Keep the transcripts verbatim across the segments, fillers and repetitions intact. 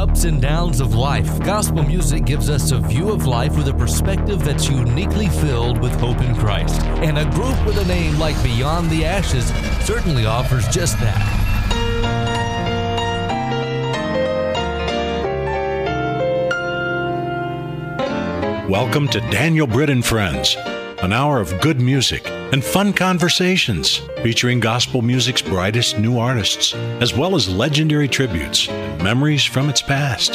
ups and downs of life, gospel music gives us a view of life with a perspective that's uniquely filled with hope in Christ. And a group with a name like Beyond the Ashes certainly offers just that. Welcome to Daniel Britt and Friends, an hour of good music and fun conversations featuring gospel music's brightest new artists, as well as legendary tributes and memories from its past.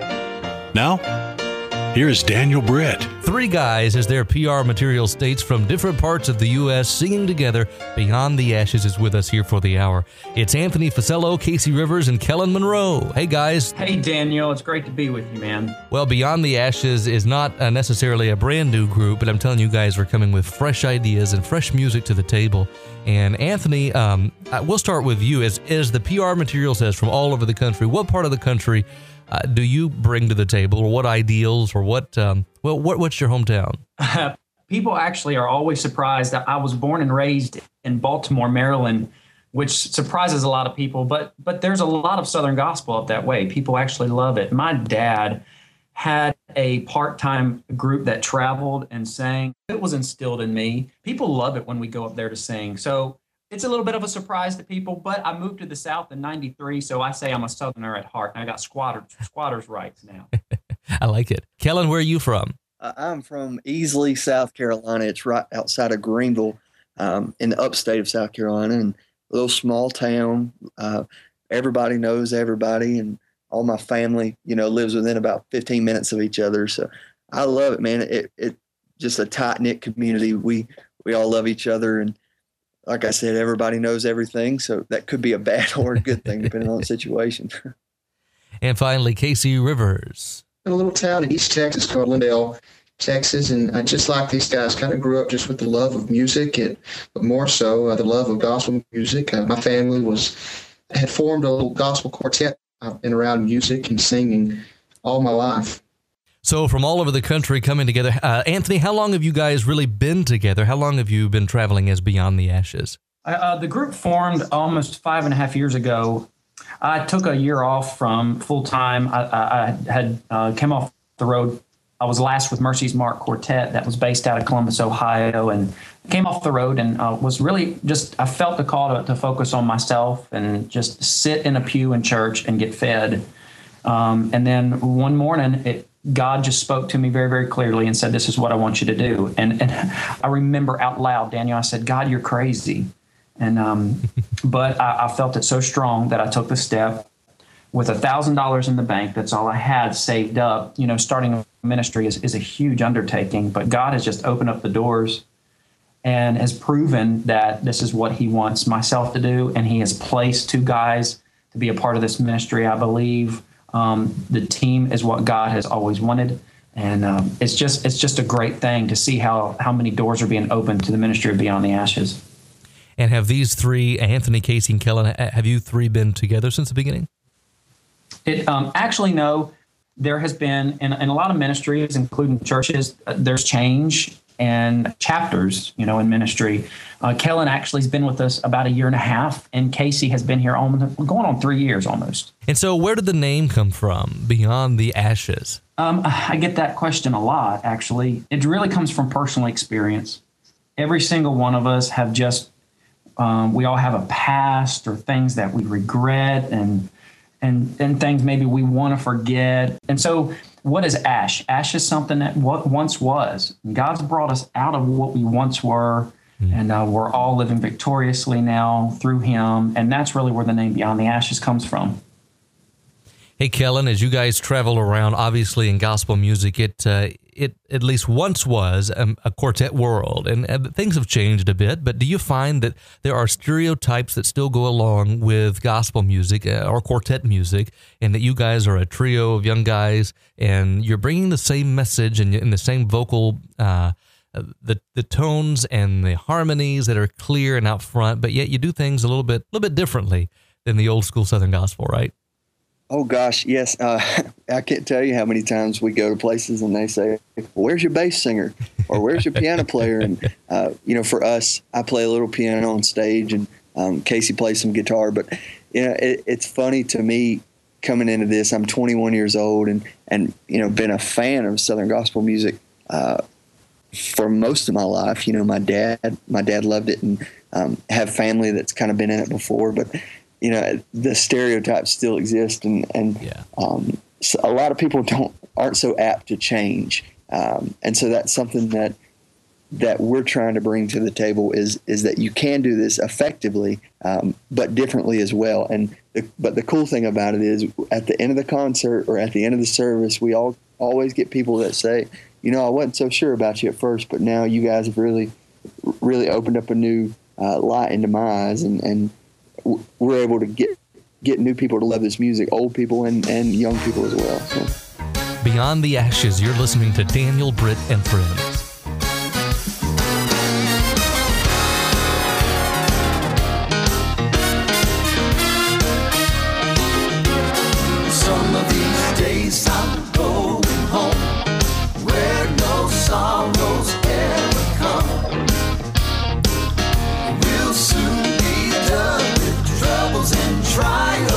Now, here is Daniel Britt. Three guys, as their P R material states, from different parts of the U S singing together. Beyond the Ashes is with us here for the hour. It's Anthony Facello, Casey Rivers, and Kellen Monroe. Hey, guys. Hey, Daniel. It's great to be with you, man. Well, Beyond the Ashes is not uh, necessarily a brand new group, but I'm telling you guys, we're coming with fresh ideas and fresh music to the table. And Anthony, um, we'll start with you. As, as the P R material says, from all over the country, what part of the country Uh, do you bring to the table, or what ideals, or what, um, well, what, what's your hometown? Uh, people actually are always surprised that I was born and raised in Baltimore, Maryland, which surprises a lot of people, but, but there's a lot of Southern gospel up that way. People actually love it. My dad had a part-time group that traveled and sang. It was instilled in me. People love it when we go up there to sing. So it's a little bit of a surprise to people, but I moved to the South in ninety-three, so I say I'm a Southerner at heart, and I got squatter, squatter's rights now. I like it. Kellen, where are you from? Uh, I'm from Easley, South Carolina. It's right outside of Greenville, um, in the upstate of South Carolina, and a little small town. Uh, everybody knows everybody, and all my family, you know, lives within about fifteen minutes of each other. So I love it, man. It it just a tight-knit community. We we all love each other, and like I said, everybody knows everything, so that could be a bad or a good thing, depending on the situation. And finally, Casey Rivers. In a little town in East Texas called Lindale, Texas, and I just like these guys, kind of grew up just with the love of music, and but more so uh, the love of gospel music. Uh, my family was had formed a little gospel quartet. I've been around music and singing all my life. So from all over the country coming together. Uh, Anthony, how long have you guys really been together? How long have you been traveling as Beyond the Ashes? Uh, the group formed almost five and a half years ago. I took a year off from full-time. I, I, I had uh, came off the road. I was last with Mercy's Mark Quartet that was based out of Columbus, Ohio, and came off the road and uh, was really just, I felt the call to, to focus on myself and just sit in a pew in church and get fed. Um, and then one morning, it God just spoke to me very, very clearly and said, this is what I want you to do. And, and I remember out loud, Daniel, I said, God, you're crazy. And um, but I, I felt it so strong that I took the step with a thousand dollars in the bank. That's all I had saved up. You know, starting a ministry is, is a huge undertaking, but God has just opened up the doors and has proven that this is what he wants myself to do. And he has placed two guys to be a part of this ministry, I believe. Um, the team is what God has always wanted, and um, it's just it's just a great thing to see how how many doors are being opened to the ministry of Beyond the Ashes. And have these three, Anthony, Casey, and Kellen, have you three been together since the beginning? It um, actually no. There has been in, in a lot of ministries, including churches, uh, there's change and chapters, you know, in ministry. Uh, Kellen actually has been with us about a year and a half, and Casey has been here almost going on three years almost. And so where did the name come from, Beyond the Ashes? Um, I get that question a lot, actually. It really comes from personal experience. Every single one of us have just, um, we all have a past or things that we regret and and and things maybe we want to forget. And so what is ash? Ash is something that what once was. God's brought us out of what we once were, mm. and uh, we're all living victoriously now through him. And that's really where the name Beyond the Ashes comes from. Hey, Kellen, as you guys travel around, obviously in gospel music, it uh, it at least once was a, a quartet world, and uh, things have changed a bit. But do you find that there are stereotypes that still go along with gospel music uh, or quartet music, and that you guys are a trio of young guys, and you're bringing the same message and, and the same vocal, uh, the the tones and the harmonies that are clear and out front, but yet you do things a little bit, a little bit differently than the old school Southern gospel, right? Oh, gosh, yes. Uh, I can't tell you how many times we go to places and they say, well, where's your bass singer? Or where's your piano player? And, uh, you know, for us, I play a little piano on stage, and um, Casey plays some guitar. But, you know, it, it's funny to me coming into this. I'm twenty-one years old, and and you know, been a fan of Southern gospel music uh, for most of my life. You know, my dad, my dad loved it, and um, have family that's kind of been in it before. But you know, the stereotypes still exist, and and yeah. um, so a lot of people don't aren't so apt to change, um, and so that's something that that we're trying to bring to the table is is that you can do this effectively, um, but differently as well. And the, but the cool thing about it is, at the end of the concert or at the end of the service, we all always get people that say, you know, I wasn't so sure about you at first, but now you guys have really, really opened up a new uh, light into my eyes, and, and we're able to get get new people to love this music, old people and, and young people as well. So. Beyond the Ashes, you're listening to Daniel Britt and Friends. I'm going home where no sorrows ever come. We'll soon be done with troubles and trials,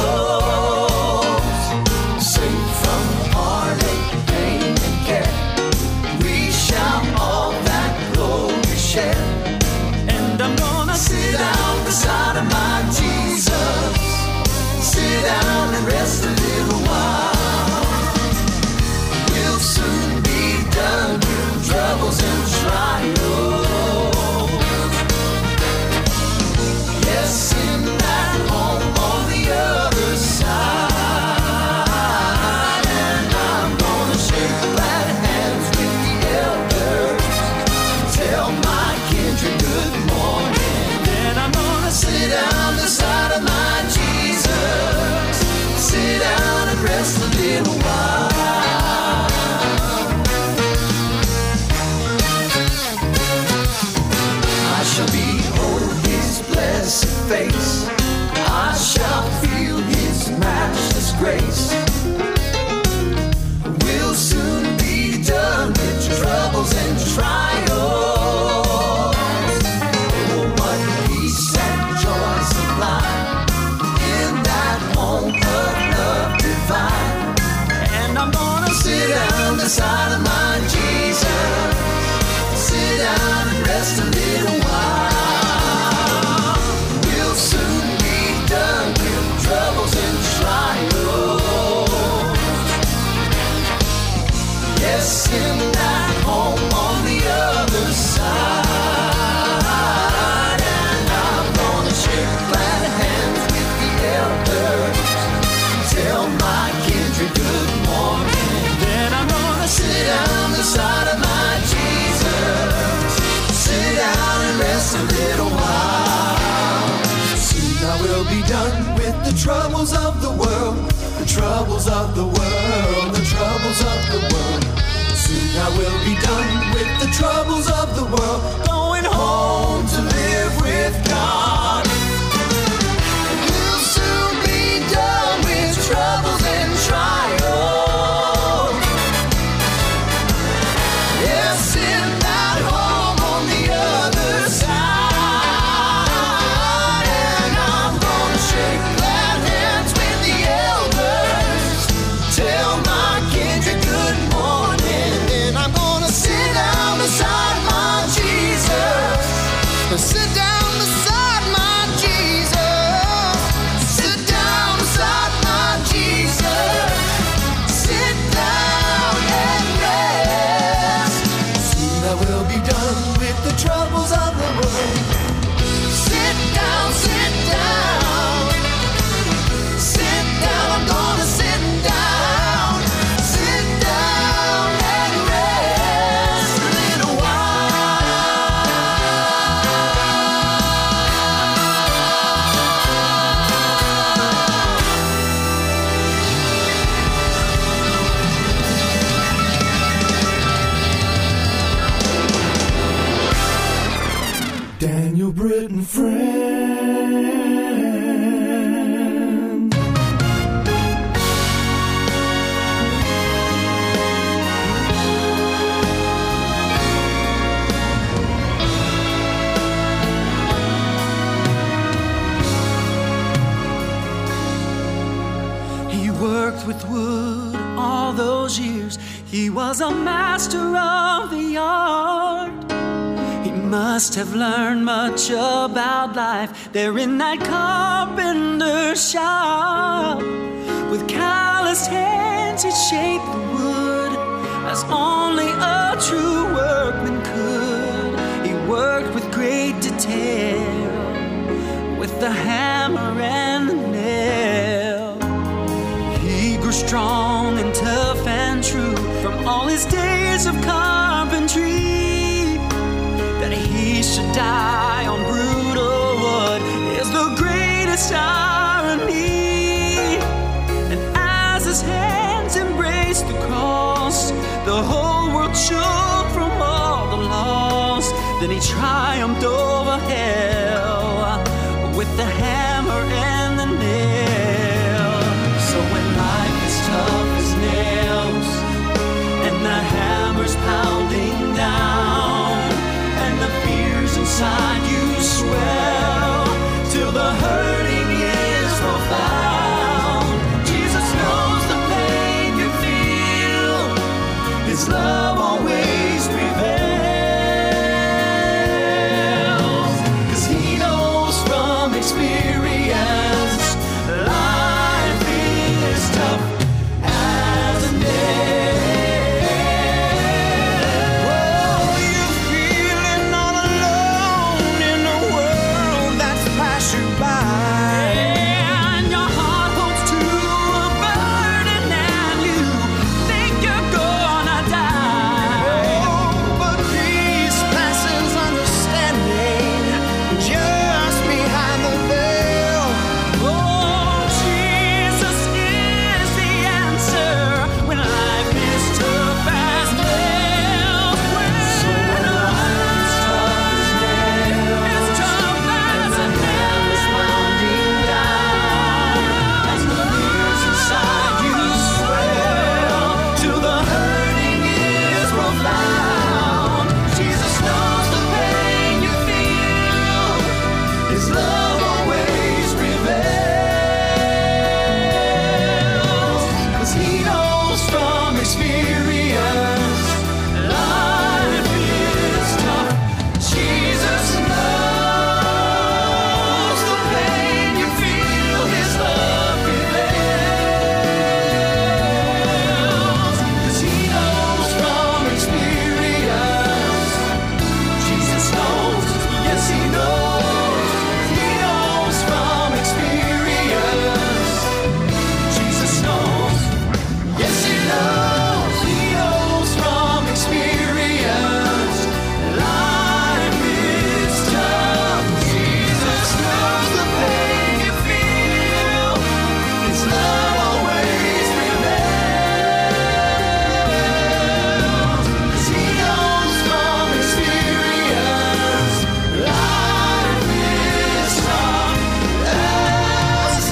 safe from heartache, pain, and care. We shall all that glory share. And I'm gonna sit down beside of my Jesus, sit down and rest a little while. Soon be done with troubles and trials. Yes, in that home on the other side. And I'm gonna shake glad hands with the elders, tell my kindred good morning. Then I'm gonna sit down beside of my Jesus, sit down and rest a little while. Shall behold his blessed face, I shall feel his matchless grace. We'll soon be done with troubles and trials. Oh, what peace and joy sublime in that home of love divine. And I'm gonna sit down beside of my Jesus, sit down and rest a little while. We'll soon be done with troubles and trials. Yes, in that home on the other side. And I'm gonna shake glad hands with the elders, tell my kindred good morning. Then I'm gonna sit down beside of my Jesus, sit down and rest a little while. Soon I will be done with the troubles of the world, the troubles of the world, the troubles of the world. Soon I will be done with the troubles of the world, going home to live with God. We'll soon be done with troubles and trials. Yes, in that home on the other side. And I'm gonna shake glad hands with the elders, tell my kindred good morning. And I'm gonna sit down beside my Jesus, all those years, he was a master of the art. He must have learned much about life there in that carpenter shop. With calloused hands he shaped the wood as only a true workman could. He worked with great detail, with the hammer and the nail. He grew strong and tough and true from all his days of carpentry. That he should die on brutal wood is the greatest irony. And as his hands embraced the cross, the whole world shook from all the loss. Then he triumphed over hell with the hammer and the nail. So when life is tough as nails and the hammer's pounding down and the fears inside you swell till the hurting is profound, Jesus knows the pain you feel. His love always prevails, 'cause he knows from experience life is tough as a nail. Oh, you're feeling all alone in a world that's passed you by, and your heart holds to a burden and you think you're gonna die. Oh, but peace passes understanding just behind the veil. Oh, Jesus is the answer when life is tough as nails. So when life is tough as nails, it's tough as a nail is pounding down, as the fears inside you swell till the hurting is profound. Jesus knows the pain you feel. His love always prevails, 'cause he knows from experience life is tough. Jesus knows the pain you feel. His love prevails, 'cause he knows from experience. Jesus knows, yes he knows. He knows from experience. Jesus knows, yes he knows. He knows from experience life is tough. Jesus knows the pain you feel. His love always prevails, 'cause he knows from experience life is tough as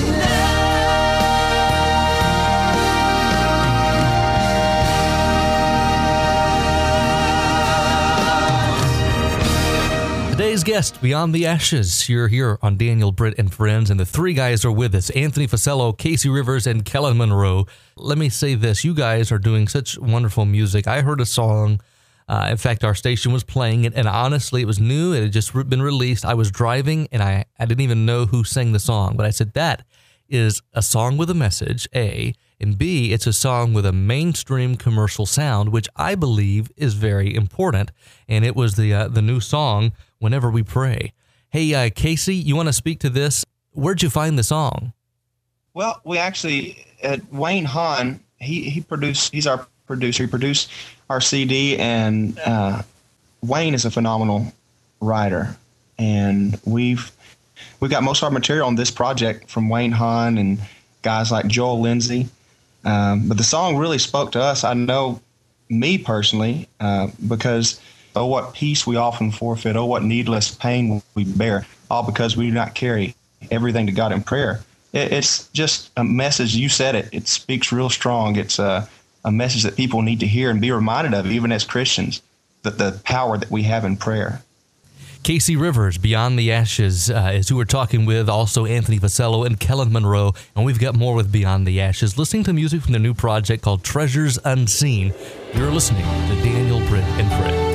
Today's guest, Beyond the Ashes. You're here on Daniel, Britt, and Friends, and the three guys are with us, Anthony Facello, Casey Rivers, and Kellen Monroe. Let me say this, you guys are doing such wonderful music. I heard a song, uh, in fact, our station was playing it, and honestly, it was new, it had just been released. I was driving, and I, I didn't even know who sang the song, but I said, that is a song with a message, A, and B, it's a song with a mainstream commercial sound, which I believe is very important, and it was the uh, the new song, Whenever We Pray. Hey, uh, Casey, you want to speak to this? Where'd you find the song? Well, we actually, uh, Wayne Hahn, he, he produced, he's our producer, he produced our C D, and uh, Wayne is a phenomenal writer, and we've we got most of our material on this project from Wayne Hahn and guys like Joel Lindsay. Um, but the song really spoke to us. I know me personally, uh, because oh, what peace we often forfeit. Oh, what needless pain we bear, all because we do not carry everything to God in prayer. It, it's just a message. You said it. It speaks real strong. It's a, a message that people need to hear and be reminded of, even as Christians, that the power that we have in prayer. Casey Rivers, Beyond the Ashes, uh, is who we're talking with. Also, Anthony Vasello and Kellen Monroe. And we've got more with Beyond the Ashes, listening to music from their new project called Treasures Unseen. You're listening to Daniel Britt and Friends.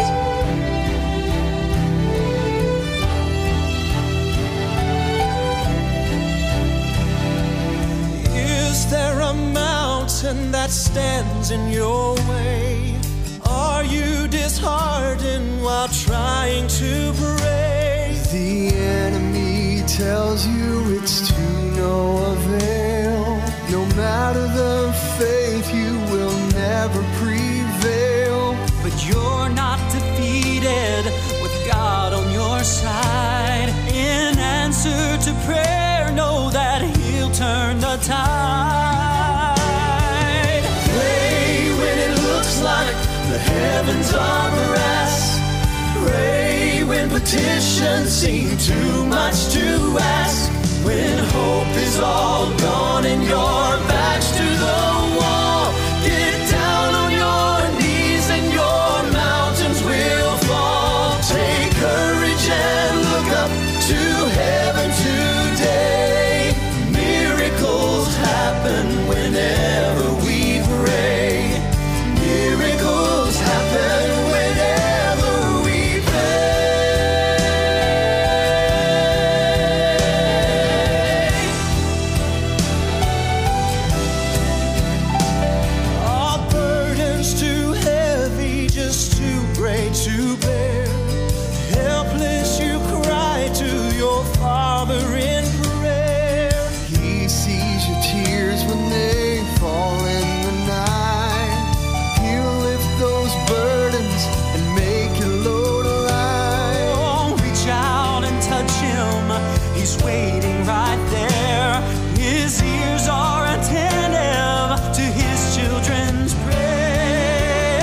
Is there a mountain that stands in your way? Are you disheartened while trying to pray? The enemy tells you it's to no avail. No matter the faith, you will never prevail. But you're not defeated with God on your side. In answer to prayer, know that He'll turn the tide. Pray when it looks like the heavens are a mess. Pray when petitions seem too much to ask. When hope is all gone and your back's to the wall, get down on your knees and your mountains will fall. Take courage and look up to heaven today. Miracles happen whenever we pray. Miracles happen whenever we pray. Our burdens too heavy, just too great to bear. Helpless you cry to your Father in prayer. He sees your tears when they fall in the night. He'll lift those burdens and make your load light. Oh, reach out and touch Him. He's waiting right there. His ears are attentive to His children's prayer.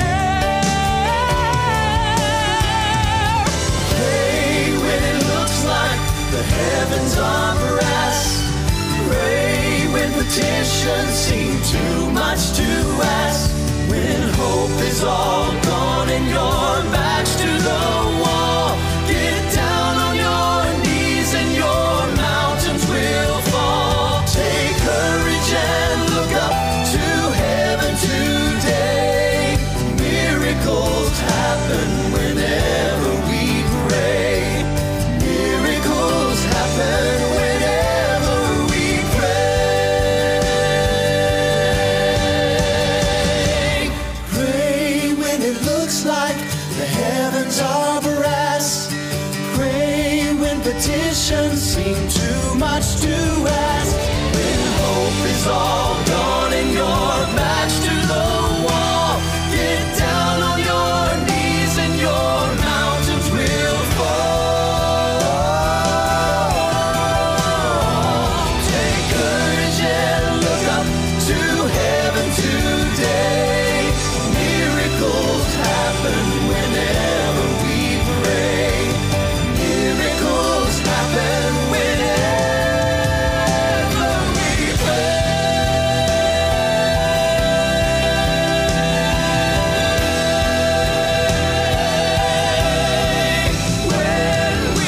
Pray when it looks like the heavens are brass. Pray when petitions seem too much to ask. When hope is all gone and your back's to the wall, get down on your knees and your mountains will fall. Take courage and look up to heaven today. Miracles happen whenever we pray. Miracles happen whenever we pray. Pray when it looks like the heavens are brass. Pray when petitions seem too much to ask. When hope is all gone and your back's to the wall, get down on your knees and your mountains will fall. Take courage and look up to heaven today. Miracles happen whenever we pray. Miracles happen whenever we pray. When we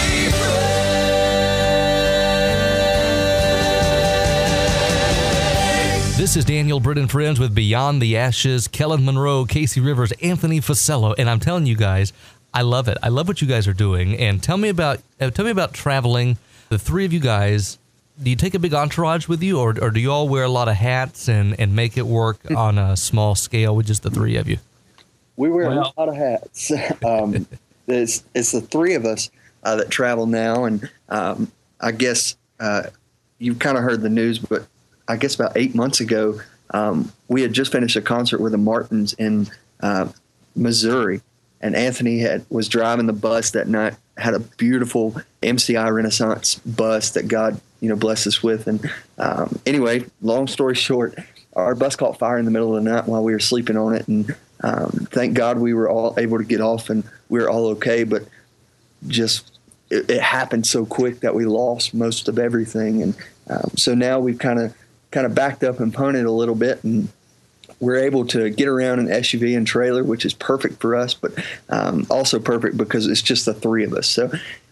pray. This is Daniel Britt and Friends with Beyond the Ashes, Kellen Monroe, Casey Rivers, Anthony Vasello, and I'm telling you guys, I love it. I love what you guys are doing. And tell me about uh, tell me about traveling. The three of you guys, do you take a big entourage with you, or, or do you all wear a lot of hats and, and make it work on a small scale with just the three of you? We wear Well- a lot of hats. Um, it's, it's the three of us uh, that travel now, and um, I guess uh, you've kind of heard the news, but I guess about eight months ago, um, we had just finished a concert with the Martins in uh, Missouri, and Anthony had was driving the bus that night. Had a beautiful M C I Renaissance bus that God, you know, blessed us with. And um, anyway, long story short, our bus caught fire in the middle of the night while we were sleeping on it, and um, thank God we were all able to get off and we were all okay. But just it, it happened so quick that we lost most of everything, and um, so now we've kind of kind of backed up and punted a little bit, and we're able to get around an S U V and trailer, which is perfect for us, but um, also perfect because it's just the three of us. So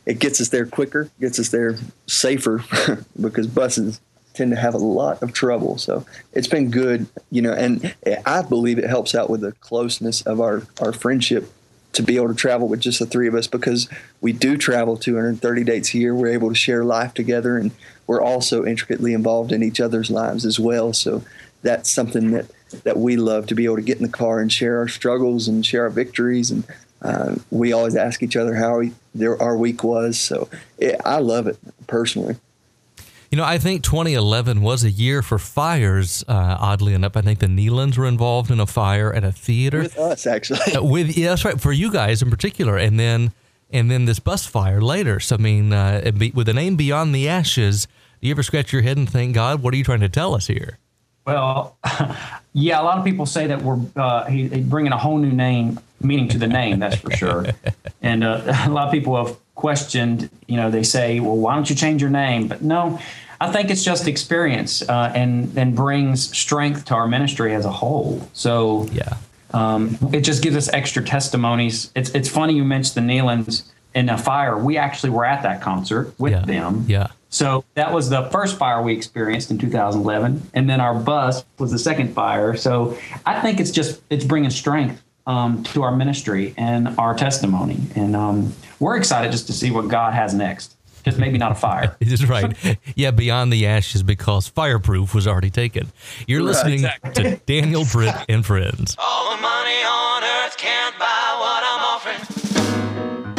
it gets us there quicker, gets us there safer because buses tend to have a lot of trouble. So it's been good, you know, and I believe it helps out with the closeness of our, our friendship to be able to travel with just the three of us, because we do travel two hundred thirty dates a year. We're able to share life together, and we're also intricately involved in each other's lives as well. So that's something that, that we love, to be able to get in the car and share our struggles and share our victories. And uh, we always ask each other how we, their, our week was. So it, I love it personally. You know, I think twenty eleven was a year for fires, uh, oddly enough. I think the Nealons were involved in a fire at a theater. With us, actually. Uh, with yeah, that's right, for you guys in particular. And then and then this bus fire later. So, I mean, uh, it be, with the name Beyond the Ashes, do you ever scratch your head and think, God, what are you trying to tell us here? Well, yeah, a lot of people say that we're uh, he, he bringing a whole new name, meaning to the name, that's for sure. And uh, a lot of people have questioned, you know, they say, well, why don't you change your name? But no, I think it's just experience uh, and, and brings strength to our ministry as a whole. So yeah, um, it just gives us extra testimonies. It's it's funny you mentioned the Nealons in a fire. We actually were at that concert with yeah. them. Yeah. So that was the first fire we experienced in two thousand eleven, and then our bus was the second fire. So I think it's just it's bringing strength um, to our ministry and our testimony, and um, we're excited just to see what God has next. Just maybe not a fire. That's right. Yeah, Beyond the Ashes, because Fireproof was already taken. You're Right, listening exactly. to Daniel Britt and Friends. All the money on earth can't buy what I'm offering.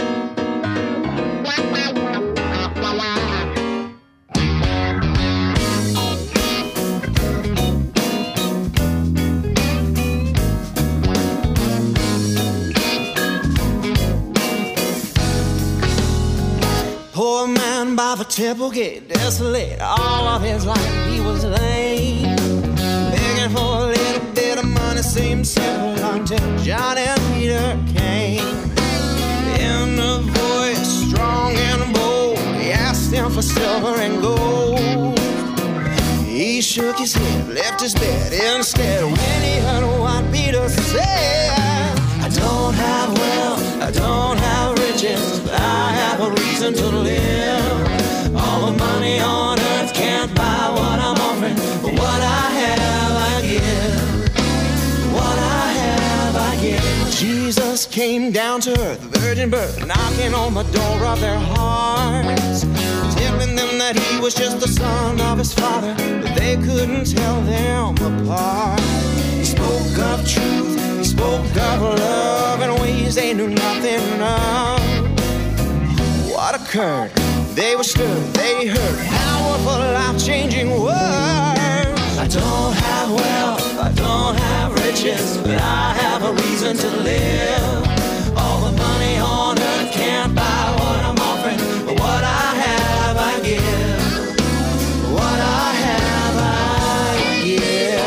Poor man by the temple gate, desolate. All of his life he was lame, begging for a little bit of money seemed simple until John and Peter came. In a voice strong and bold, he asked him for silver and gold. He shook his head, left his bed instead when he heard what Peter said. I don't have wealth, I don't have riches, but I have a reason to live. All the money on earth can't buy what I'm offering, but what I have I give. What I have I give. Jesus came down to earth, virgin birth, knocking on the door of their hearts, telling them that he was just the son of his father, but they couldn't tell them apart. He spoke of truth, he spoke of love in ways they knew nothing of. What occurred? They were stirred, they heard powerful, life-changing words. I don't have wealth, I don't have riches, but I have a reason to live. All the money on earth can't buy what I'm offering, but what I have I give. What I have I give.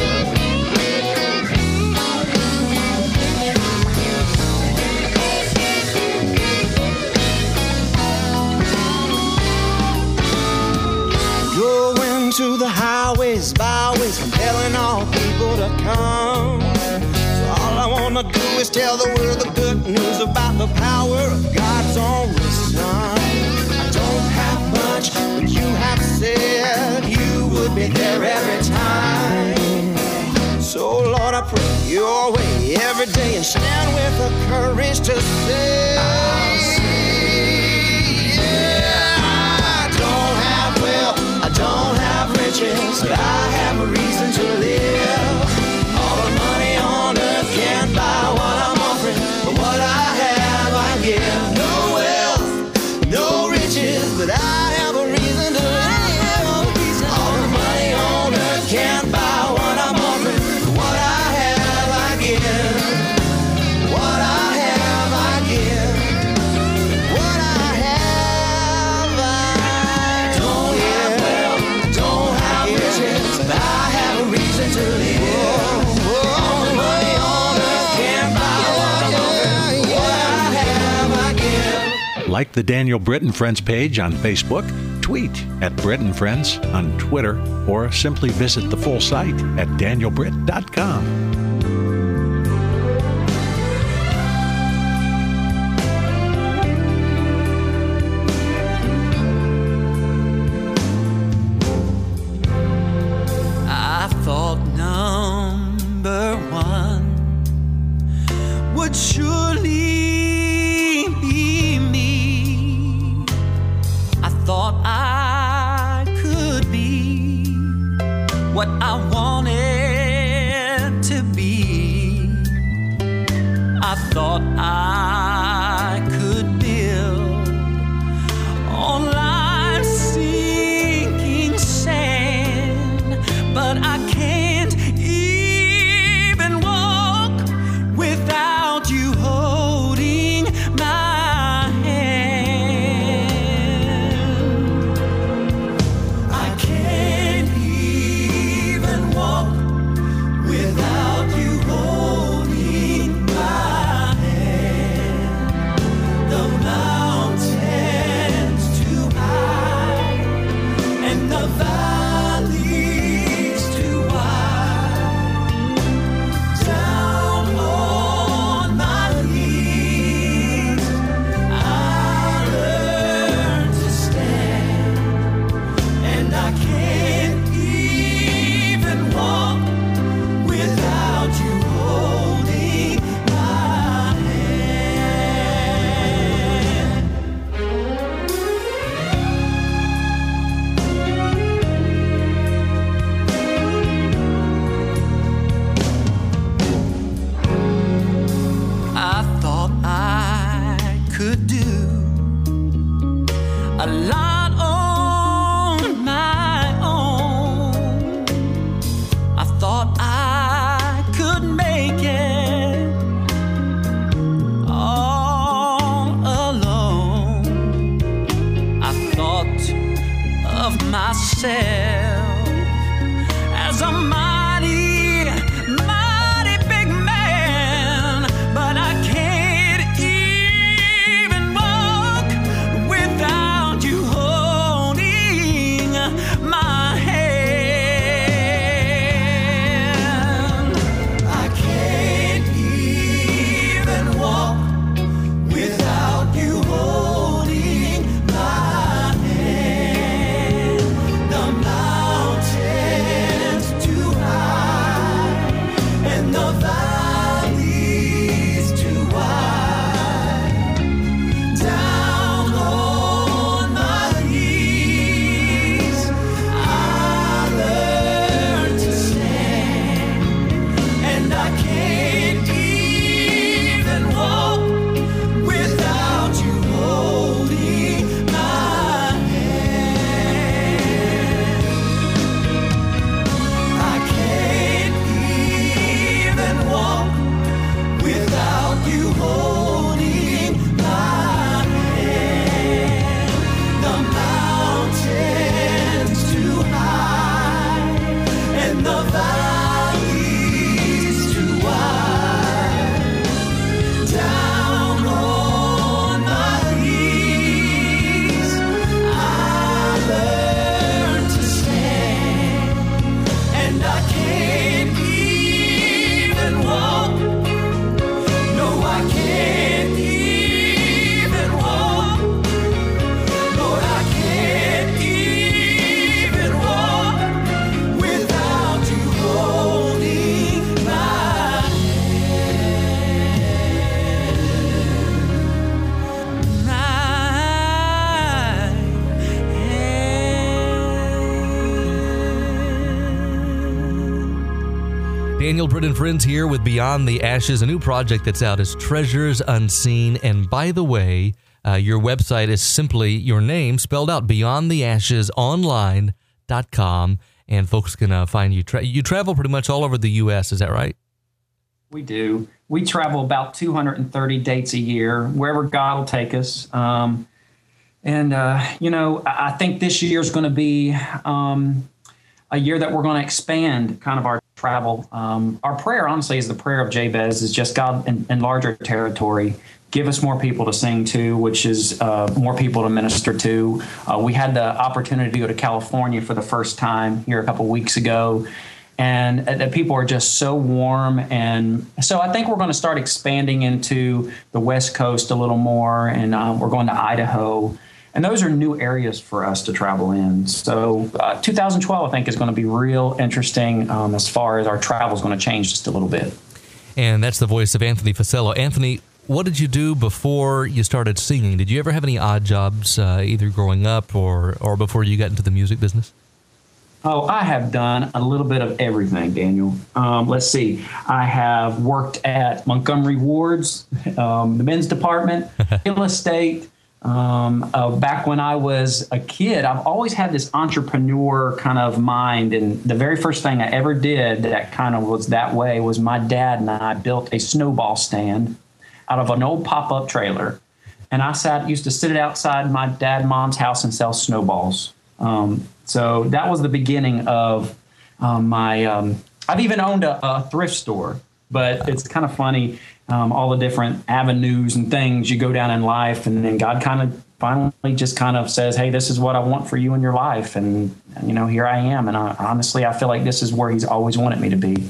Going to the highways, byways, compelling all people to come. So all I wanna do is tell the world the good news about the power of God's only Son. I don't have much, but you have said you would be there every time. So Lord, I pray your way every day and stand with the courage to say, I'll say, yeah, I don't have wealth, I don't have riches, but I have a reason to live. All the money on earth can't buy what I'm offering, but what I have I give. No wealth, no riches, but I have a reason to live. All the money on earth can't buy what I'm offering, but what I have I give. What I have I give. What I have I don't have wealth, don't have riches, but I have a reason to live. All the money on earth can't buy what I'm offering, but what I have I give. Like the Daniel Britt and Friends page on Facebook, tweet at Britt and Friends on Twitter, or simply visit the full site at daniel britt dot com. could surely be me. I thought I could be what I wanted to be. I thought I could build on life's sinking sand, but I can't even walk without you holding my hand. I can't even walk without you holding my hand. The mountains too high and the valleys too wide. Down on my knees, I learned to stand, and I can't even walk without you holding my hand. I thought I could do a lot on my own. I thought I could make it all alone. I thought of myself as a mighty, mighty big man, but I can't even walk without you holding my hand. I can't even walk without you holding my hand. The mountains too high and the valleys too wide. Down on my knees, I learned to stand, and I can't even walk without you holding my hand. I can't even walk without you holding my hand. The mountains too high and the valleys too wide. Down on my knees, I learned to stand, and I can't even walk. No, I can't even walk. Lord, I can't even walk without you holding my hand. My hand. Daniel Britt and Friends here with Beyond the Ashes, a new project that's out is Treasures Unseen. And by the way, uh, your website is simply your name spelled out, beyond the ashes online dot com, and folks can uh, find you. Tra- you travel pretty much all over the U S, is that right? We do. We travel about two hundred thirty dates a year, wherever God will take us. Um, and, uh, you know, I I think this year is going to be um, a year that we're going to expand kind of our travel. Um, our prayer, honestly, is the prayer of Jabez, is just God en- enlarge our territory, give us more people to sing to, which is uh, more people to minister to. Uh, we had the opportunity to go to California for the first time here a couple weeks ago, and uh, the people are just so warm. And so I think we're going to start expanding into the West Coast a little more, and uh, we're going to Idaho. And those are new areas for us to travel in. So uh, two thousand twelve, I think, is going to be real interesting um, as far as our travel is going to change just a little bit. and that's the voice of Anthony Facello. Anthony, what did you do before you started singing? Did you ever have any odd jobs, uh, either growing up or, or before you got into the music business? Oh, I have done a little bit of everything, Daniel. Um, let's see. I have worked at Montgomery Ward's, um, the men's department, real estate. Um, uh, back when I was a kid, I've always had this entrepreneur kind of mind. And the very first thing I ever did that kind of was that way was my dad and I built a snowball stand out of an old pop-up trailer. And I sat, used to sit outside my dad and mom's house and sell snowballs. Um, so that was the beginning of um, my, um, I've even owned a, a thrift store, but it's kind of funny, um, all the different avenues and things you go down in life. And then God kind of finally just kind of says, hey, this is what I want for you in your life. And, you know, here I am. And I, honestly, I feel like this is where he's always wanted me to be.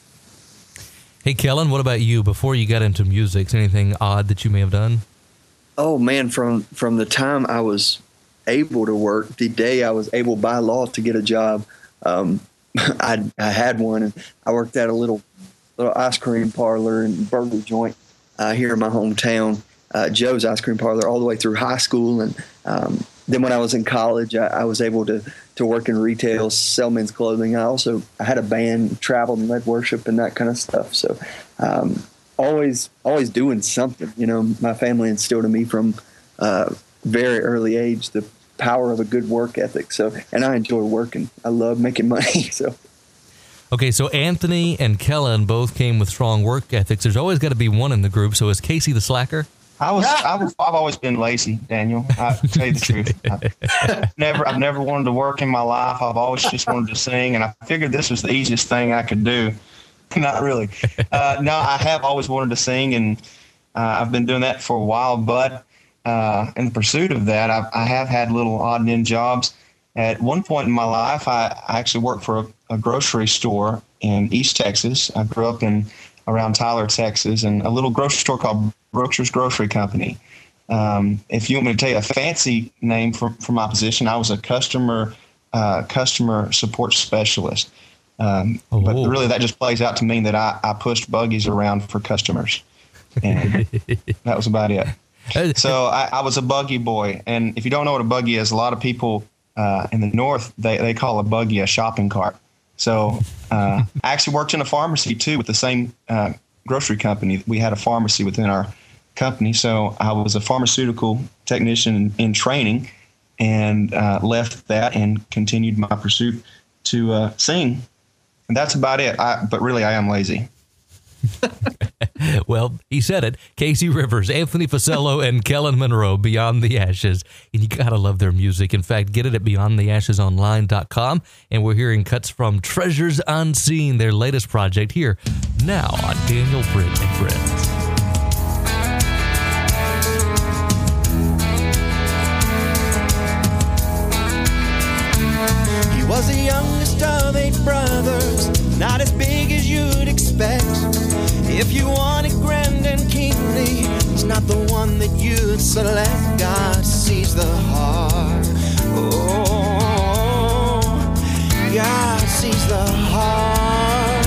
Hey, Kellen, what about you? Before you got into music, anything odd that you may have done? Oh, man, from, from the time I was able to work, the day I was able by law to get a job, um, I, I had one, and I worked at a little little ice cream parlor and burger joint uh, here in my hometown, uh, Joe's Ice Cream Parlor, all the way through high school. And um, then when I was in college, I, I was able to to work in retail, sell men's clothing. I also I had a band, traveled and led worship and that kind of stuff. So um, always always doing something. You know, my family instilled in me from uh, very early age the power of a good work ethic. So, and I enjoy working. I love making money. So. Okay, so Anthony and Kellen both came with strong work ethics. There's always got to be one in the group. So is Casey the slacker? I was, I was I've always been lazy, Daniel. I tell you the truth. I've never, I've never wanted to work in my life. I've always just wanted to sing, and I figured this was the easiest thing I could do. Not really. Uh, no, I have always wanted to sing, and uh, I've been doing that for a while. But uh, in the pursuit of that, I've, I have had little odd and end jobs. At one point in my life, I, I actually worked for a, a grocery store in East Texas. I grew up in around Tyler, Texas, and a little grocery store called Brookshire's Grocery Company. Um, if you want me to tell you a fancy name for, for my position, I was a customer uh, customer support specialist. Um, oh, but really, that just plays out to mean that I, I pushed buggies around for customers, and that was about it. So I, I was a buggy boy, and if you don't know what a buggy is, a lot of people uh, in the north they, they call a buggy a shopping cart. So uh, I actually worked in a pharmacy too with the same uh, grocery company. We had a pharmacy within our company, so I was a pharmaceutical technician in, in training, and uh, left that and continued my pursuit to uh, sing. And that's about it. I, but really, I am lazy. Well, he said it. Casey Rivers, Anthony Facello, and Kellen Monroe, Beyond the Ashes. And you got to love their music. In fact, get it at beyond the ashes online dot com. And we're hearing cuts from Treasures Unseen, their latest project, here now on Daniel Britt and Friends. He was the youngest of eight brothers, not as big as you'd expect. If you want it grand and kingly, it's not the one that you'd select. God sees the heart. Oh, God sees the heart.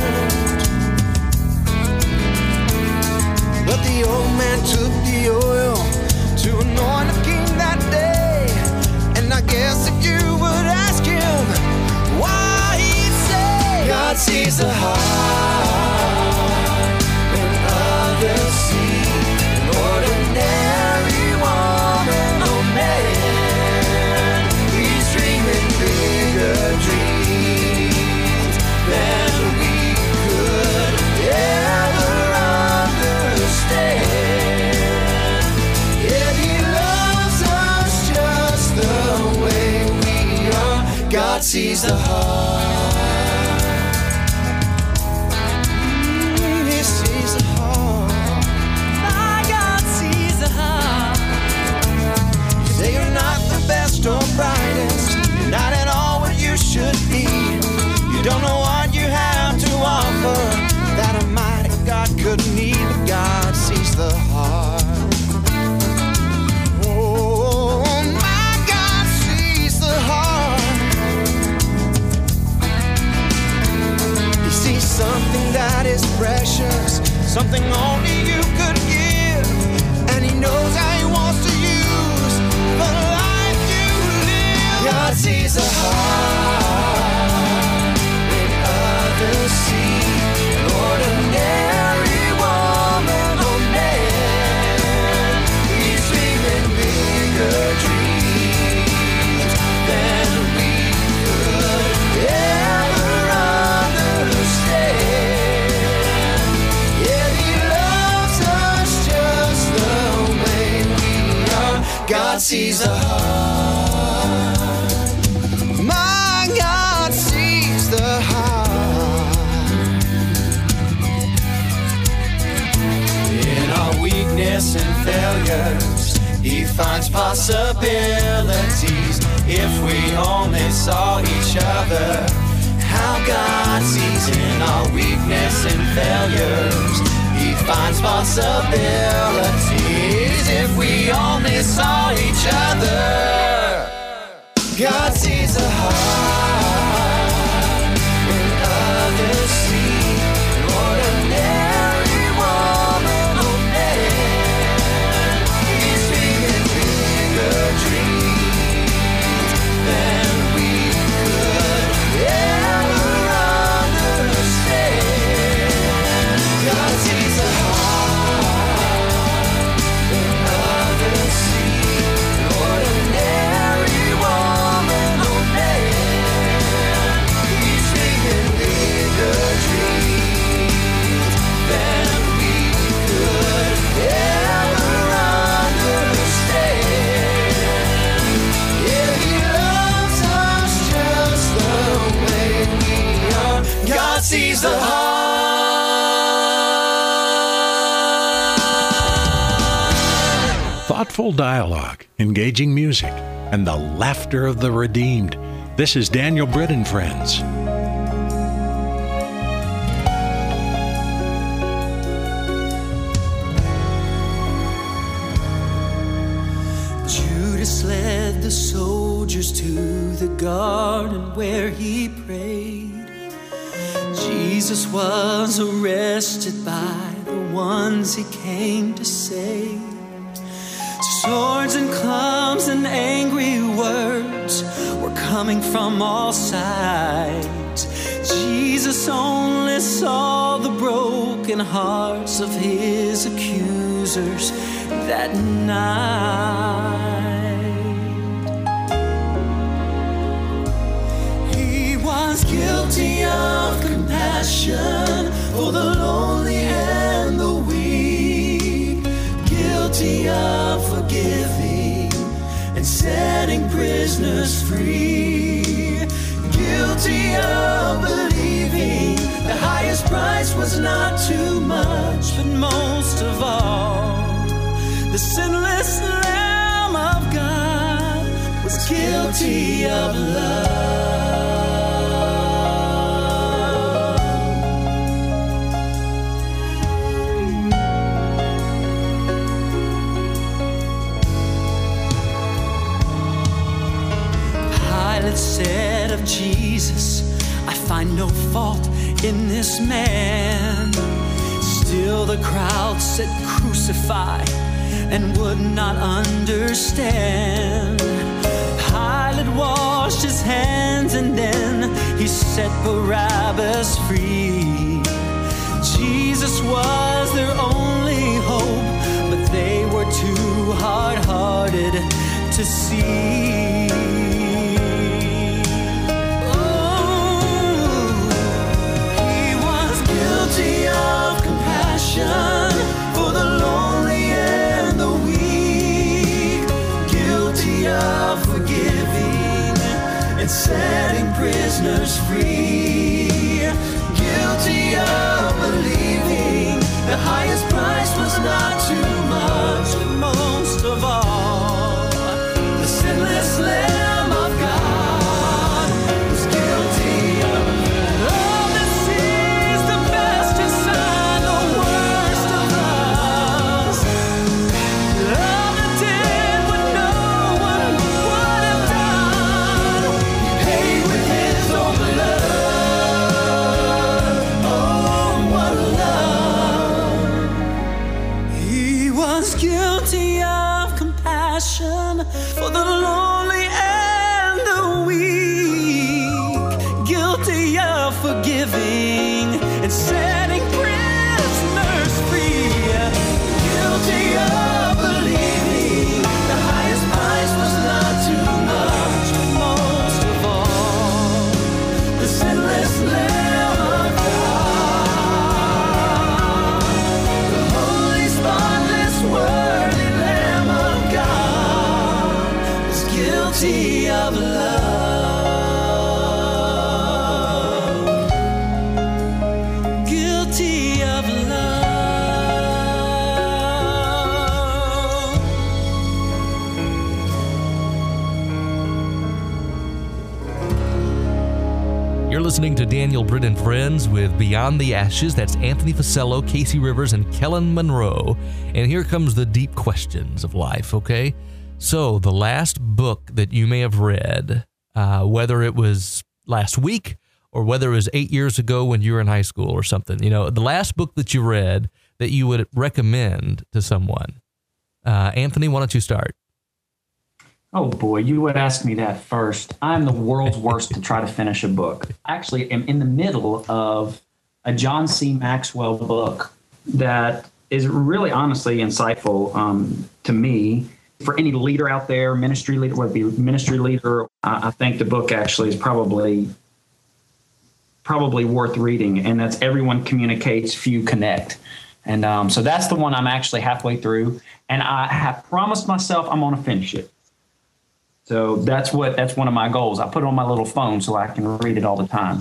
But the old man took the oil to anoint a king that day. And I guess if you would ask him why, he'd say, God sees the heart. Others see an ordinary woman or man. He's dreaming bigger dreams than we could ever understand. Yet he loves us just the way we are. God sees the heart. Or brightest, you're not at all what you should be. You don't know what you have to offer that Almighty God could need, but God sees the heart. Oh, my God sees the heart. He sees something that is precious, something only you could give. And he knows how he wants to use the life you live. God sees the heart when others see an ordinary woman or man. He's dreaming bigger dreams than we could ever understand. Yet he loves us just the way we are. God sees the heart. My God sees the heart. In our weakness and failures, he finds possibilities. If we only saw each other, how God sees in our weakness and failures, he finds possibilities. If we only saw each other, God sees the heart when others see an ordinary woman or man. He's dreaming bigger dreams than we could ever understand. God sees the heart when others see an ordinary woman or man. He's dreaming bigger dreams than we could ever understand. Yeah, he loves us just the way we are. God sees the heart. Thoughtful dialogue, engaging music, and the laughter of the redeemed. This is Daniel Britt and Friends. Judas led the soldiers to the garden where he prayed. Jesus was arrested by the ones he came to save. Swords and clubs and angry words were coming from all sides. Jesus only saw the broken hearts of his accusers that night. He was guilty of compassion for the lonely and the weak, guilty of forgiving and setting prisoners free, guilty of believing the highest price was not too much, but most of all, the sinless Lamb of God was guilty of love. Pilate said of Jesus, I find no fault in this man. Still the crowd said crucify and would not understand. Pilate washed his hands and then he set Barabbas free. Jesus was their only hope, but they were too hard-hearted to see. Of compassion for the lonely and the weak, guilty of forgiving and setting prisoners free, guilty of believing the highest price was not too much, but most of all, the sinless guilty of compassion for the lonely and the weak, guilty of forgiving and setting prisoners free, guilty of believing the highest price was not too much, but most of all, the sinless Lamb of God, the holy, spotless, worthy Lamb of God, was guilty of love, guilty of love. You're listening to Daniel Britt and Friends with Beyond the Ashes. That's Anthony Facello, Casey Rivers, and Kellen Monroe. And here comes the deep questions of life, okay? So, the last book that you may have read, uh, whether it was last week or whether it was eight years ago when you were in high school or something, you know, the last book that you read that you would recommend to someone. Uh, Anthony, why don't you start? Oh boy, you would ask me that first. I'm the world's worst to try to finish a book. I actually am in the middle of a John C. Maxwell book that is really honestly insightful um, to me. For any leader out there, ministry leader, whether it be ministry leader, I, I think the book actually is probably probably worth reading, and that's Everyone Communicates, Few Connect. And um, so that's the one I'm actually halfway through, and I have promised myself I'm going to finish it. So that's what that's one of my goals. I put it on my little phone so I can read it all the time.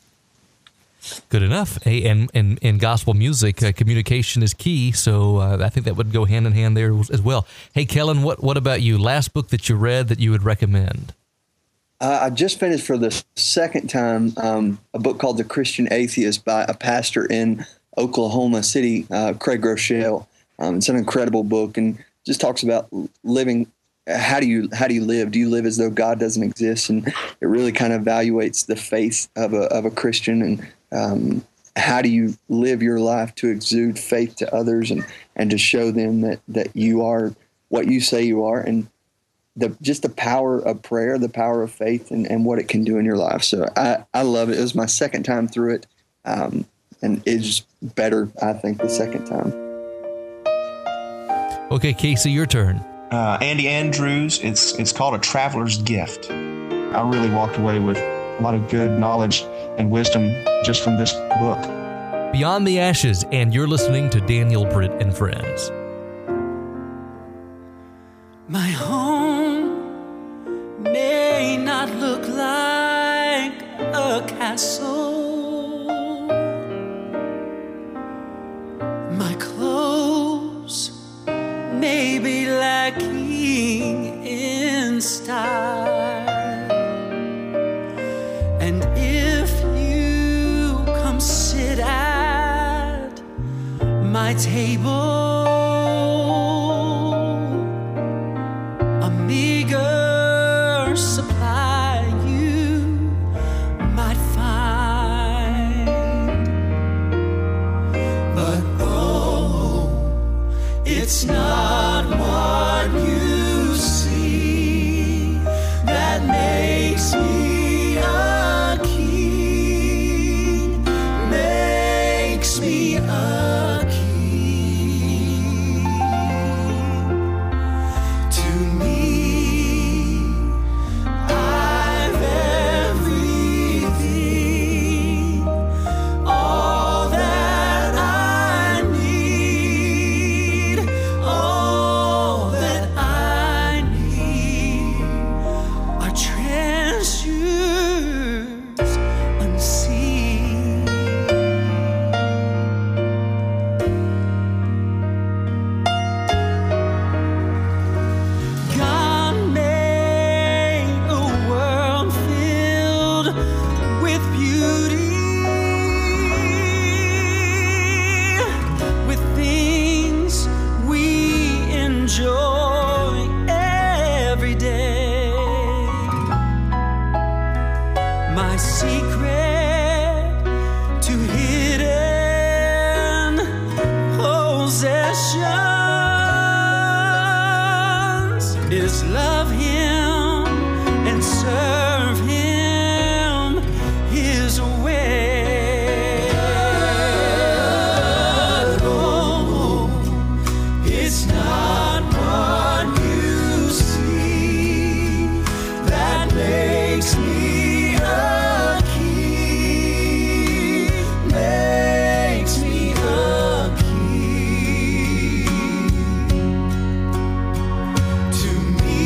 Good enough. Hey, and in, in gospel music, uh, communication is key, so uh, I think that would go hand in hand there as well. Hey, Kellen, what, what about you? Last book that you read that you would recommend? Uh, I just finished for the second time um, a book called The Christian Atheist by a pastor in Oklahoma City, uh, Craig Rochelle. Um, it's an incredible book and just talks about living. How do you how do you live? Do you live as though God doesn't exist? And it really kind of evaluates the faith of a of a Christian, and um, how do you live your life to exude faith to others and, and to show them that, that you are what you say you are, and the just the power of prayer, the power of faith, and, and what it can do in your life. So I, I love it. It was my second time through it, um, and it's better, I think, the second time. Okay, Casey, your turn. Uh, Andy Andrews, it's it's called A Traveler's Gift. I really walked away with a lot of good knowledge and wisdom just from this book. Beyond the Ashes, and you're listening to Daniel Britt and Friends. My home may not look like a castle. My clothes may be lacking in style. And if you come sit at my table, a meager supply you might find. But oh, it's not what you see that makes me a king, makes me a king. To me, I've everything, all that I need, all that I need are treasures unseen. God made a world filled with beauty, with things we enjoy every day. My secret to hidden possessions is love him and serve him his way. Oh, it's not what you see that makes me a king, makes me a king. To me,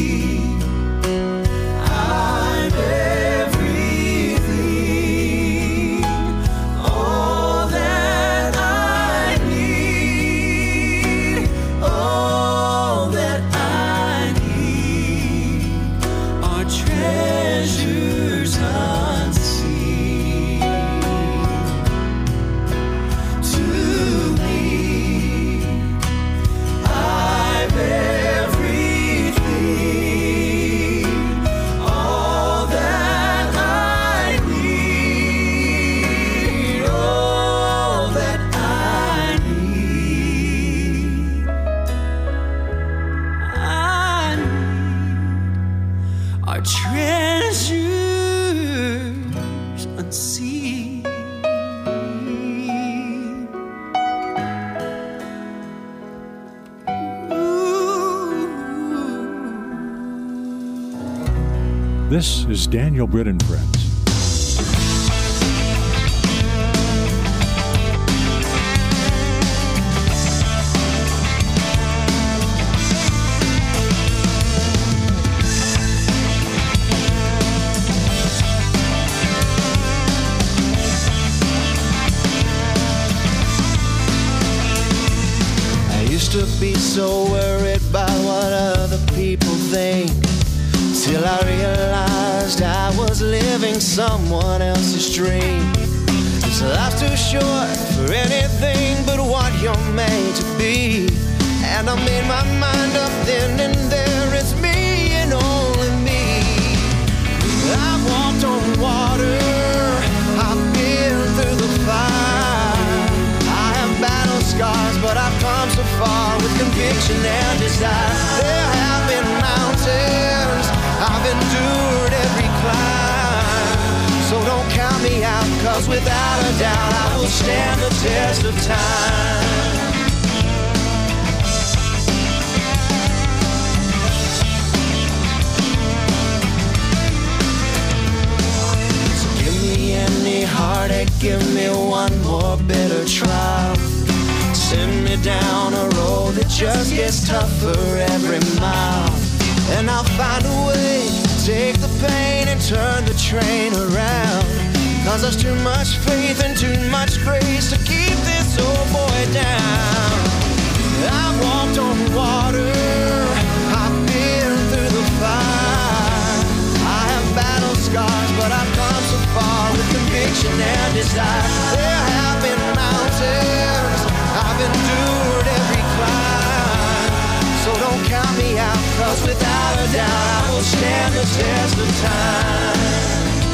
I'm everything, all that I need, all that I need are treasures unseen. To me, I'm everything, all that I need, all that I need. I need are treasures unseen. This is Daniel Britt and Friends. I used to be so worried about what other people think, till I realized I was living someone else's dream. This life's too short for anything but what you're made to be. And I made my mind up then and there, it's me and only me. I've walked on water, I've been through the fire. I have battle scars, but I've come so far with conviction and desire. There have been mountains, I've endured every climb. So don't count me out, cause without a doubt I will stand the test of time. So give me any heartache, give me one more bitter trial. Send me down a road that just gets tougher every mile. And I'll find a way to take the pain and turn the train around. Cause there's too much faith and too much grace to keep this old boy down. I've walked on water, I've been through the fire. I have battle scars, but I've come so far with conviction and desire. There have been mountains, I've endured every climb. So don't count me out, cause without a doubt I will stand the test of time.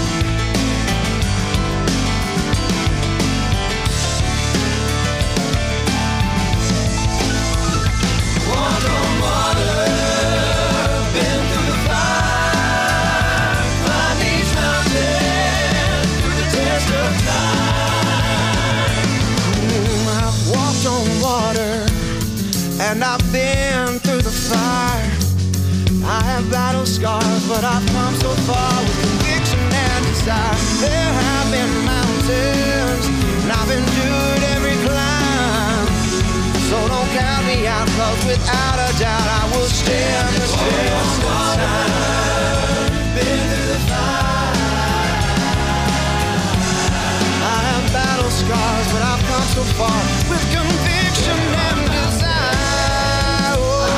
Walked on water, been through the fire, climb these mountains through the test of time. Mm, I've walked on water, and I've been through the fire. I have battle scars, but I've come so far with conviction and desire. There have been mountains, and I've endured every climb. So don't count me out, cause without a doubt I will stand the test of time. Been through the fire. I have battle scars, but I've come so far with conviction and desire.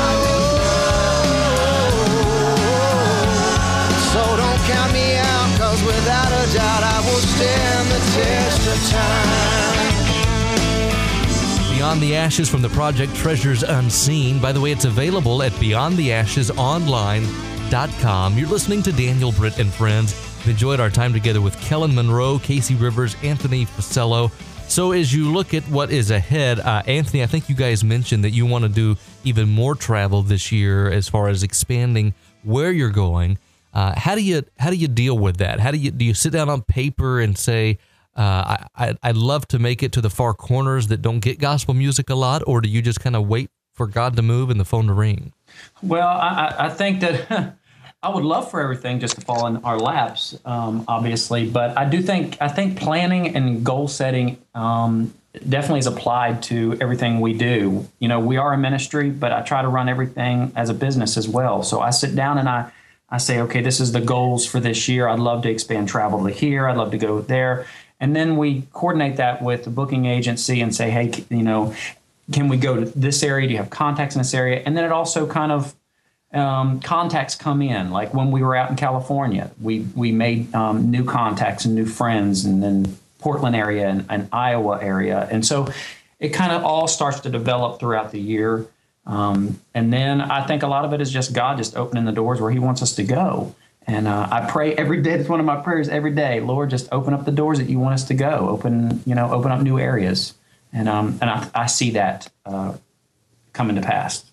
So don't count me out, cause without a doubt I will stand the test of time. Beyond the Ashes from the project Treasures Unseen. By the way, it's available at beyond the ashes online dot com. You're listening to Daniel Britt and Friends. We've enjoyed our time together with Kellen Monroe, Casey Rivers, Anthony Frisello So as you look at what is ahead, uh, Anthony, I think you guys mentioned that you want to do even more travel this year as far as expanding where you're going. Uh, how do you how do you deal with that? How do you do you sit down on paper and say, uh, I, I I'd love to make it to the far corners that don't get gospel music a lot, or do you just kind of wait for God to move and the phone to ring? Well, I, I think that I would love for everything just to fall in our laps, um, obviously. But I do think I think planning and goal setting um, definitely is applied to everything we do. You know, we are a ministry, but I try to run everything as a business as well. So I sit down and I, I say, okay, this is the goals for this year. I'd love to expand travel to here. I'd love to go there. And then we coordinate that with the booking agency and say, hey, you know, can we go to this area? Do you have contacts in this area? And then it also kind of um, contacts come in. Like when we were out in California, we we made um, new contacts and new friends, and then Portland area and, and Iowa area. And so it kind of all starts to develop throughout the year. Um, and then I think a lot of it is just God just opening the doors where he wants us to go. And uh, I pray every day. It's one of my prayers every day. Lord, just open up the doors that you want us to go. Open, you know, open up new areas. And um, and I, I see that uh, coming to pass.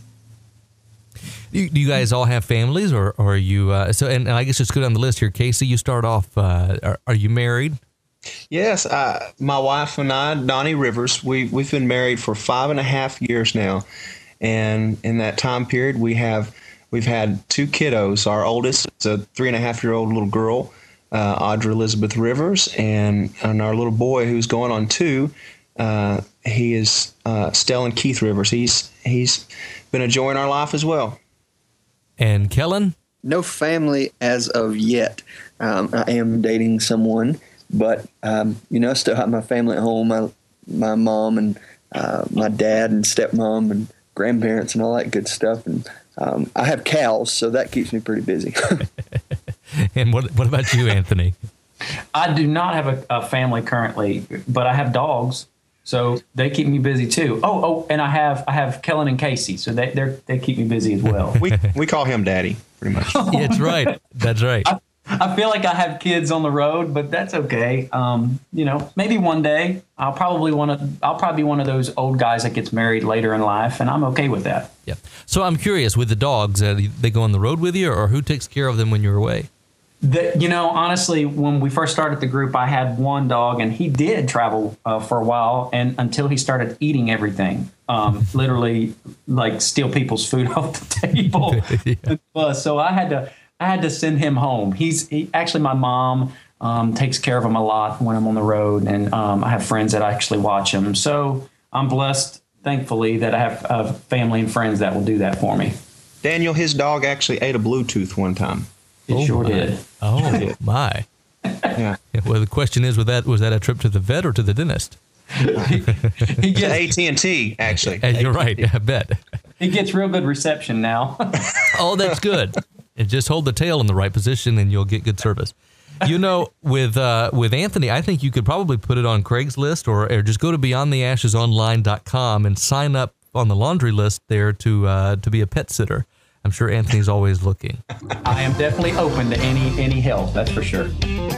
Do you, do you guys all have families, or, or are you? Uh, so, and, and I guess just go down the list here. Casey, you start off. Uh, are, are you married? Yes, uh, my wife and I, Donnie Rivers, we we've been married for five and a half years now, and in that time period, we have we've had two kiddos. Our oldest is a three and a half year old little girl, uh, Audrey Elizabeth Rivers, and and our little boy who's going on two. Uh, he is uh, Stellan Keith Rivers. He's he's been a joy in our life as well. And Kellen? No family as of yet. Um, I am dating someone, but um, you know, I still have my family at home. My my mom and uh, my dad and stepmom and grandparents and all that good stuff. And um, I have cows, so that keeps me pretty busy. And what what about you, Anthony? I do not have a, a family currently, but I have dogs. So they keep me busy too. Oh, oh, and I have I have Kellen and Casey, so they they they keep me busy as well. We we call him Daddy, pretty much. Yeah, that's right. That's right. I, I feel like I have kids on the road, but that's okay. Um, you know, maybe one day I'll probably want to. I'll probably be one of those old guys that gets married later in life, and I'm okay with that. Yeah. So I'm curious, with the dogs, uh, they go on the road with you, or who takes care of them when you're away? The, you know, honestly, when we first started the group, I had one dog, and he did travel uh, for a while, and until he started eating everything, um, literally like steal people's food off the table. Yeah. uh, so I had to, I had to send him home. He's he, actually my mom um, takes care of him a lot when I'm on the road, and um, I have friends that actually watch him. So I'm blessed, thankfully, that I have uh, family and friends that will do that for me. Daniel, his dog actually ate a Bluetooth one time. It oh sure my. did. Oh my! Yeah. Yeah. Well, the question is, was that was that a trip to the vet or to the dentist? He gets A T and T, actually. And you're right. I bet. he gets real good reception now. Oh, that's good. And just hold the tail in the right position, and you'll get good service. You know, with uh, with Anthony, I think you could probably put it on Craigslist, or, or just go to beyond the ashes online dot com and sign up on the laundry list there to uh, to be a pet sitter. I'm sure Anthony's always looking. I am definitely open to any any help, that's for sure.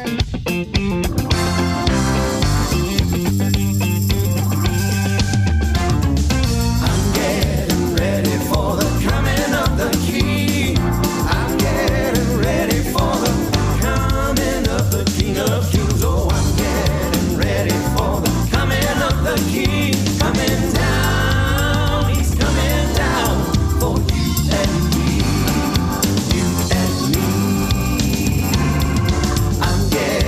I'm getting ready for the coming of the King. I'm getting ready for the coming of the King of Kings. Oh, I'm getting ready for the coming of the King. Coming down, he's coming down for you and me. You and me. I'm getting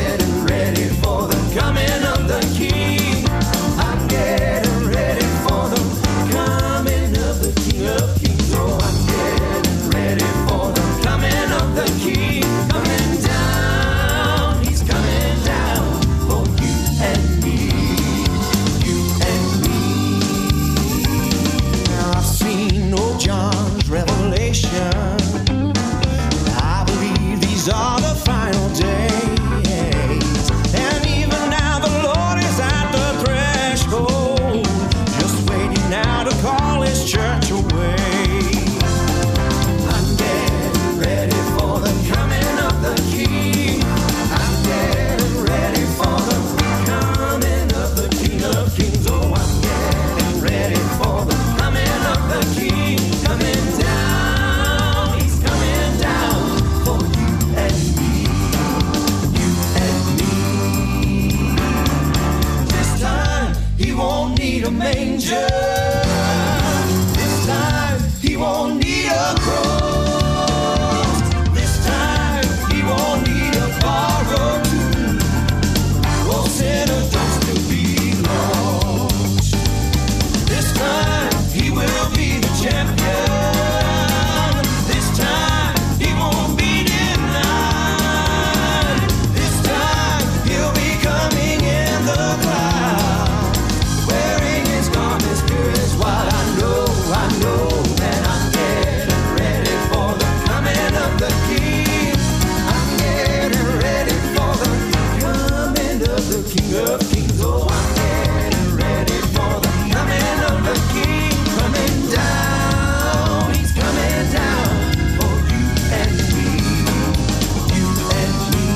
champion. This time he won't need a cross. This time he won't need a borrowed tomb. Oh, sinner, don't still be lost. This time he will be the champion. This time he won't be denied. This time he'll be coming in the clouds, wearing his garments pure as white. I know, I know that I'm getting ready for the coming of the King. I'm getting ready for the coming of the King of Kings. Oh, I'm getting ready for the coming of the King. Coming down, he's coming down for you and me, you and me.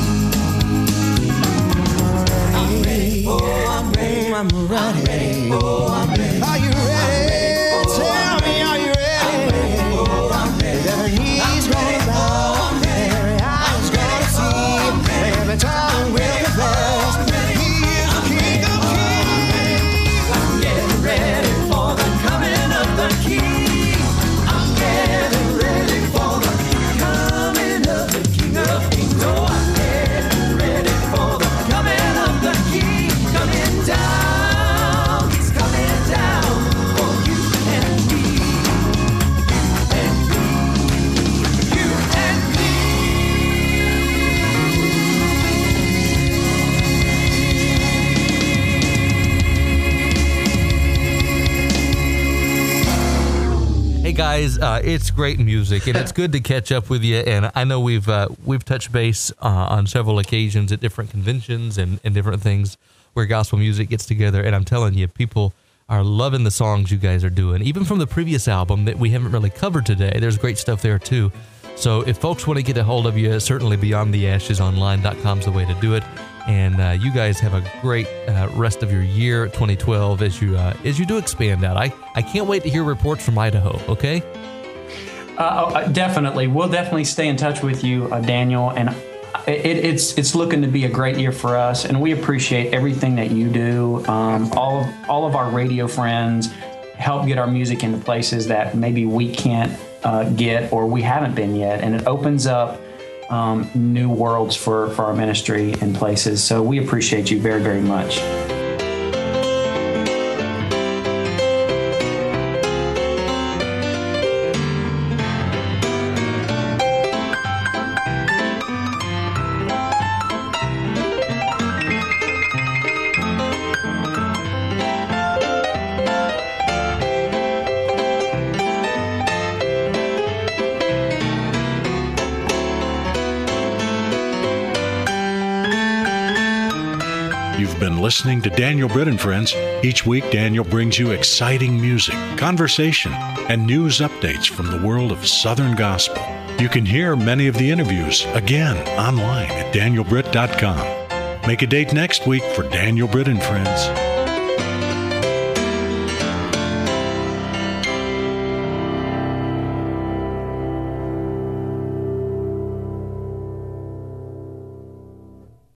I'm ready, oh, I'm ready, I'm ready, oh, I'm ready. Are you ready? Tell me, are you ready? Oh, I'm ready. He's gonna bow, every eye's gonna see, every tongue will confess. He is the King of Kings. I'm getting ready for the coming of the King. I'm getting ready for the coming of the King of Kings. Oh, I'm getting ready for the coming of the King. Coming down, he's coming down for you and me, you and me, you and me. Hey guys, uh, it's great music, and it's good to catch up with you. And I know we've uh, we've touched base uh, on several occasions at different conventions and, and different things where gospel music gets together. And I'm telling you, people are loving the songs you guys are doing, even from the previous album that we haven't really covered today. There's great stuff there too. So if folks want to get a hold of you, certainly beyond the ashes online dot com is the way to do it. And uh, you guys have a great uh, rest of your year, twenty twelve, as you uh, as you do expand out. I, I can't wait to hear reports from Idaho, okay? Uh, uh, definitely. We'll definitely stay in touch with you, uh, Daniel. And it, it's it's looking to be a great year for us. And we appreciate everything that you do. Um, all, of, all of our radio friends help get our music into places that maybe we can't uh, get or we haven't been yet. And it opens up Um, new worlds for, for our ministry and places. So we appreciate you very, very much. You've been listening to Daniel Britt and Friends. Each week, Daniel brings you exciting music, conversation, and news updates from the world of Southern Gospel. You can hear many of the interviews again online at daniel britt dot com. Make a date next week for Daniel Britt and Friends.